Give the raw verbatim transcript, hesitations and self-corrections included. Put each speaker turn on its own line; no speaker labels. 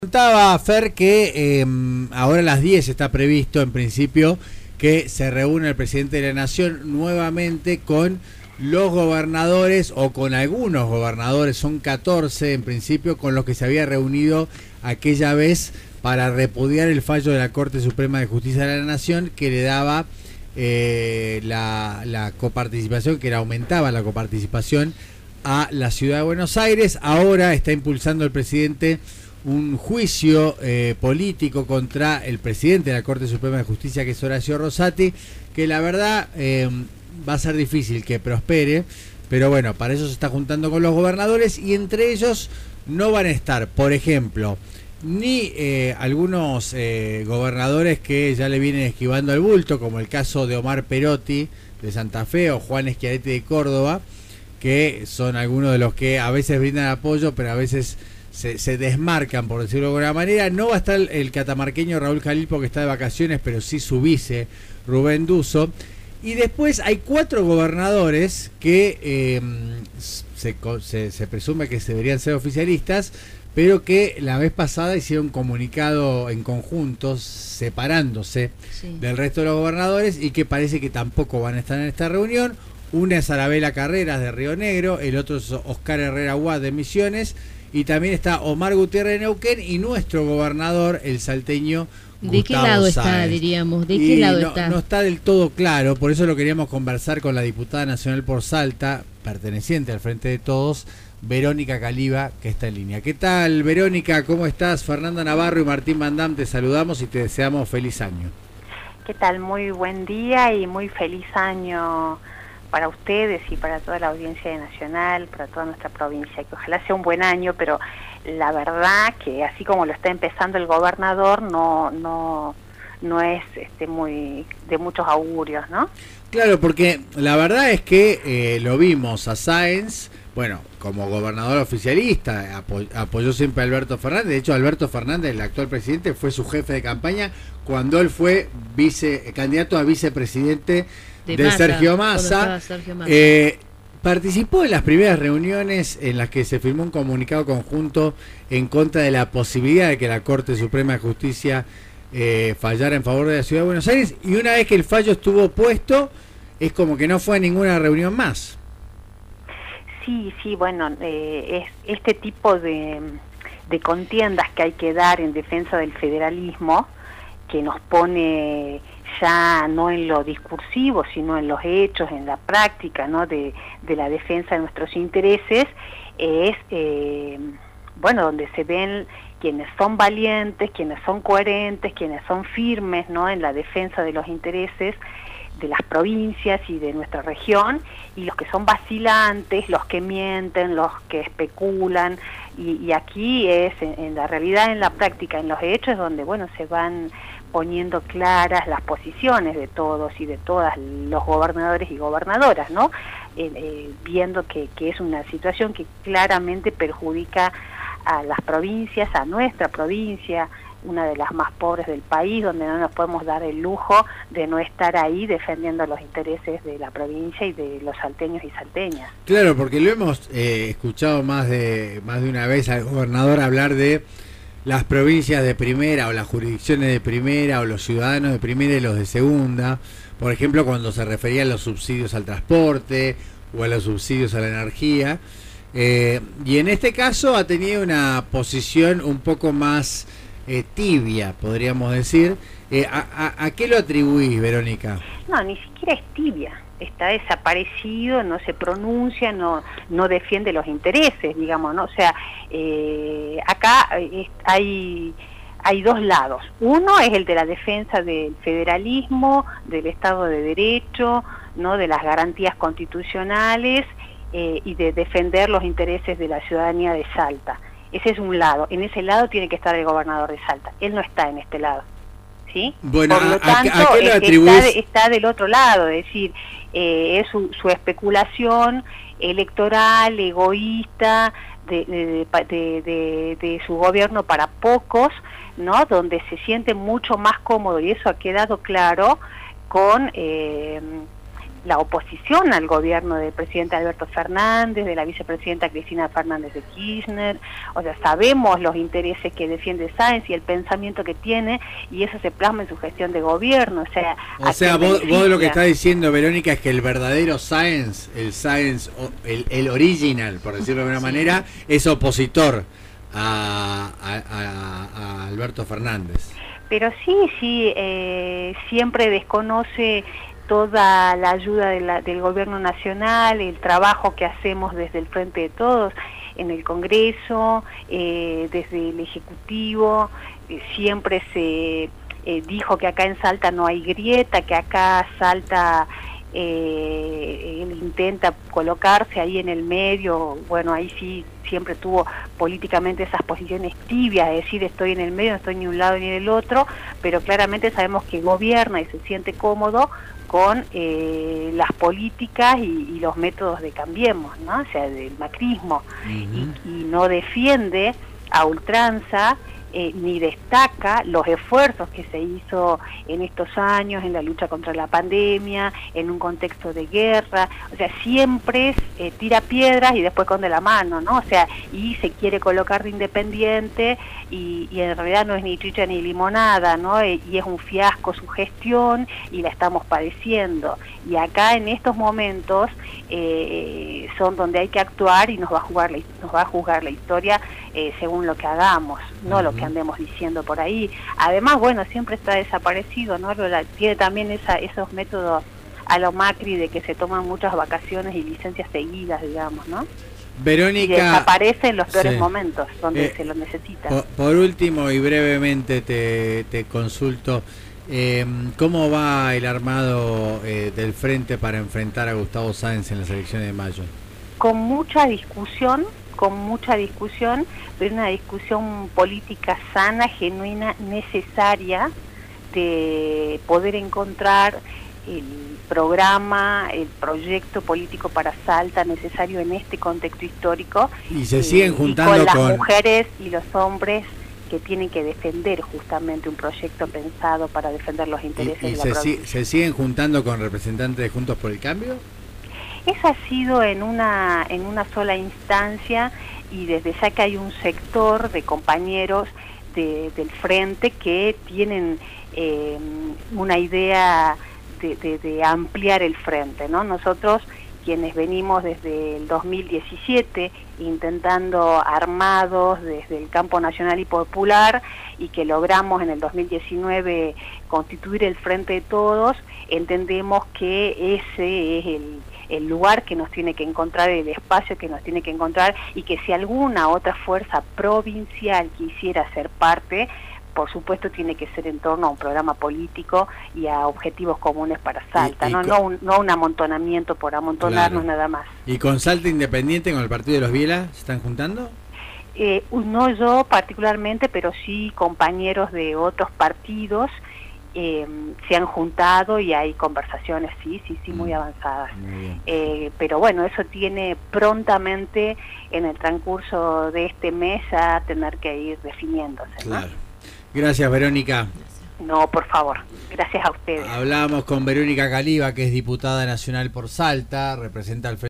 Contaba Fer que eh, ahora a las diez está previsto en principio que se reúna el presidente de la Nación nuevamente con los gobernadores o con algunos gobernadores, son catorce en principio, con los que se había reunido aquella vez para repudiar el fallo de la Corte Suprema de Justicia de la Nación que le daba eh, la, la coparticipación, que le aumentaba la coparticipación a la Ciudad de Buenos Aires. Ahora está impulsando el presidente un juicio eh, político contra el presidente de la Corte Suprema de Justicia, que es Horacio Rosati, que la verdad eh, va a ser difícil que prospere, pero bueno, para eso se está juntando con los gobernadores y entre ellos no van a estar, por ejemplo, ni eh, algunos eh, gobernadores que ya le vienen esquivando el bulto, como el caso de Omar Perotti de Santa Fe o Juan Schiaretti de Córdoba, que son algunos de los que a veces brindan apoyo, pero a veces Se, se desmarcan, por decirlo de alguna manera. No va a estar el, el catamarqueño Raúl Jalil porque está de vacaciones, pero sí su vice, Rubén Dusso. Y después hay cuatro gobernadores que eh, se, se, se presume que deberían ser oficialistas, pero que la vez pasada hicieron un comunicado en conjunto, separándose sí. del resto de los gobernadores, y que parece que tampoco van a estar en esta reunión. Una es Arabela Carreras de Río Negro, el otro es Oscar Herrera Guad de Misiones, y también está Omar Gutiérrez de Neuquén y nuestro gobernador, el salteño Gustavo
¿De qué lado
Sáenz.
está, diríamos? ¿De
y
qué lado
no,
está?
No está del todo claro, por eso lo queríamos conversar con la diputada nacional por Salta, perteneciente al Frente de Todos, Verónica Caliba, que está en línea. ¿Qué tal, Verónica? ¿Cómo estás? Fernanda Navarro y Martín Bandam, te saludamos y te deseamos feliz año.
¿Qué tal? Muy buen día y muy feliz año para ustedes y para toda la audiencia de Nacional, para toda nuestra provincia, que ojalá sea un buen año, pero la verdad que así como lo está empezando el gobernador, no no no es este muy de muchos augurios, ¿no?
Claro, porque la verdad es que eh, lo vimos a Sáenz, bueno, como gobernador oficialista, apo apoyó siempre a Alberto Fernández. De hecho, Alberto Fernández, el actual presidente, fue su jefe de campaña cuando él fue vice candidato a vicepresidente de, de Massa, Sergio Massa.
Sergio Massa.
Eh, participó en las primeras reuniones en las que se firmó un comunicado conjunto en contra de la posibilidad de que la Corte Suprema de Justicia eh, fallara en favor de la Ciudad de Buenos Aires, y una vez que el fallo estuvo puesto, es como que no fue a ninguna reunión más.
Sí, sí, bueno, eh, es este tipo de, de contiendas que hay que dar en defensa del federalismo, que nos pone ya no en lo discursivo, sino en los hechos, en la práctica, ¿no? de, de la defensa de nuestros intereses, es, eh, bueno, donde se ven quienes son valientes, quienes son coherentes, quienes son firmes, ¿no? en la defensa de los intereses de las provincias y de nuestra región, y los que son vacilantes, los que mienten, los que especulan, y, y aquí es en, en la realidad, en la práctica, en los hechos, donde bueno se van poniendo claras las posiciones de todos y de todas los gobernadores y gobernadoras, ¿no? Eh, eh, viendo que, que es una situación que claramente perjudica a las provincias, a nuestra provincia, una de las más pobres del país, donde no nos podemos dar el lujo de no estar ahí defendiendo los intereses de la provincia y de los salteños y salteñas.
Claro, porque lo hemos eh, escuchado más de más de una vez al gobernador hablar de las provincias de primera o las jurisdicciones de primera o los ciudadanos de primera y los de segunda, por ejemplo cuando se refería a los subsidios al transporte o a los subsidios a la energía, eh, y en este caso ha tenido una posición un poco más eh, tibia, podríamos decir. Eh, a, a, ¿A qué lo atribuís, Verónica?
No, ni siquiera es tibia. Está desaparecido, no se pronuncia, no no defiende los intereses, digamos, ¿no? O sea, eh, acá es, hay hay dos lados. Uno es el de la defensa del federalismo, del Estado de Derecho, ¿no? De las garantías constitucionales eh, y de defender los intereses de la ciudadanía de Salta. Ese es un lado. En ese lado tiene que estar el gobernador de Salta. Él no está en este lado. ¿Sí?
Bueno,
por lo
¿a,
tanto,
a qué lo
está, está del otro lado, es decir, eh, es su, su especulación electoral, egoísta, de, de, de, de, de su gobierno para pocos, ¿no? Donde se siente mucho más cómodo, y eso ha quedado claro con, eh, la oposición al gobierno del presidente Alberto Fernández, de la vicepresidenta Cristina Fernández de Kirchner. O sea, sabemos los intereses que defiende Sáenz y el pensamiento que tiene, y eso se plasma en su gestión de gobierno. O sea,
o sea vos, vos lo que estás diciendo, Verónica, es que el verdadero Sáenz, el Sáenz, el, el original, por decirlo de alguna sí. manera, es opositor a, a, a, a Alberto Fernández.
Pero sí, sí, eh, siempre desconoce toda la ayuda de la, del gobierno nacional, el trabajo que hacemos desde el Frente de Todos, en el Congreso, eh, desde el Ejecutivo. Eh, siempre se eh, dijo que acá en Salta no hay grieta, que acá Salta eh, él intenta colocarse ahí en el medio. Bueno, ahí sí siempre tuvo políticamente esas posiciones tibias, es decir, estoy en el medio, no estoy ni un lado ni del otro, pero claramente sabemos que gobierna y se siente cómodo con eh, las políticas y, y los métodos de Cambiemos, ¿no? O sea, del macrismo, uh-huh. y, y no defiende a ultranza eh, ni destaca los esfuerzos que se hizo en estos años en la lucha contra la pandemia, en un contexto de guerra. O sea, siempre eh, tira piedras y después esconde la mano, ¿no? O sea, y se quiere colocar de independiente y, y en realidad no es ni chicha ni limonada, ¿no? Y es un fiasco su gestión y la estamos padeciendo. Y acá en estos momentos eh, son donde hay que actuar y nos va a jugar la, nos va a juzgar la historia eh, según lo que hagamos, no uh-huh. lo que andemos diciendo por ahí. Además, bueno, siempre está desaparecido, ¿no? Tiene también esa, esos métodos a lo Macri de que se toman muchas vacaciones y licencias seguidas, digamos, ¿no?
Verónica,
y desaparece en los peores
sí.
momentos donde
eh,
se lo necesita.
Por, por último y brevemente te, te consulto, eh, ¿cómo va el armado eh, del Frente para enfrentar a Gustavo Sáenz en las elecciones de mayo?
Con mucha discusión, con mucha discusión, pero una discusión política sana, genuina, necesaria, de poder encontrar el programa, el proyecto político para Salta necesario en este contexto histórico.
Y se siguen eh, juntando
con las
con...
mujeres y los hombres que tienen que defender justamente un proyecto pensado para defender los intereses
¿Y, y
de la
se,
provincia.
¿Se siguen juntando con representantes de Juntos por el Cambio?
Eso ha sido en una, en una sola instancia, y desde ya que hay un sector de compañeros de, del Frente que tienen eh, una idea de, de, de ampliar el Frente, ¿no? Nosotros, quienes venimos desde el dos mil diecisiete intentando armados desde el campo nacional y popular, y que logramos en el dos mil diecinueve constituir el Frente de Todos, entendemos que ese es el, el lugar que nos tiene que encontrar, el espacio que nos tiene que encontrar, y que si alguna otra fuerza provincial quisiera ser parte, por supuesto tiene que ser en torno a un programa político y a objetivos comunes para Salta, y, y no, no, un, no un amontonamiento por amontonarnos, claro, nada más.
¿Y con Salta Independiente, con el partido de los Viela, se están juntando?
Eh, no yo particularmente, pero sí compañeros de otros partidos eh, se han juntado y hay conversaciones, sí, sí, sí, muy avanzadas. Muy eh, pero bueno, eso tiene prontamente en el transcurso de este mes a tener que ir definiéndose, ¿no?
Claro. Gracias, Verónica.
No, por favor. Gracias a ustedes.
Hablamos con Verónica Caliba, que es diputada nacional por Salta, representa al